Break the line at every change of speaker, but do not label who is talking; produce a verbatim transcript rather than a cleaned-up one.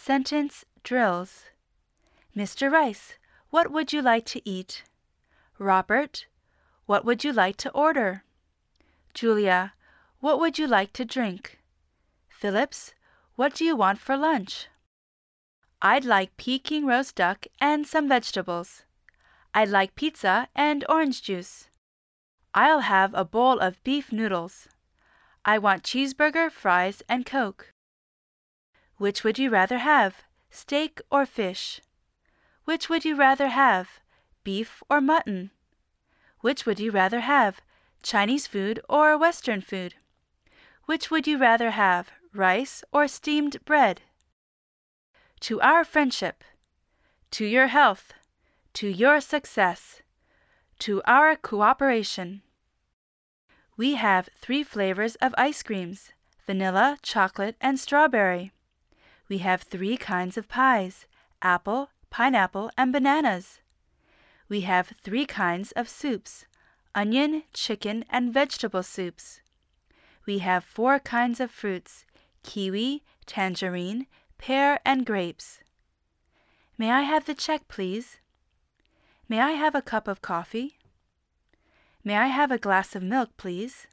Sentence drills. Mister Rice, what would you like to eat? Robert, what would you like to order? Julia, what would you like to drink? Phillips, what do you want for lunch? I'd like Peking roast duck and some vegetables. I'd like pizza and orange juice. I'll have a bowl of beef noodles. I want cheeseburger, fries, and Coke. Which would you rather have, steak or fish? Which would you rather have, beef or mutton? Which would you rather have, Chinese food or Western food? Which would you rather have, rice or steamed bread? To our friendship, to your health, to your success, to our cooperation. We have three flavors of ice creams, vanilla, chocolate, and strawberry. We have three kinds of pies, apple, pineapple, and bananas. We have three kinds of soups, onion, chicken, and vegetable soups. We have four kinds of fruits, kiwi, tangerine, pear, and grapes. May I have the check, please? May I have a cup of coffee? May I have a glass of milk, please?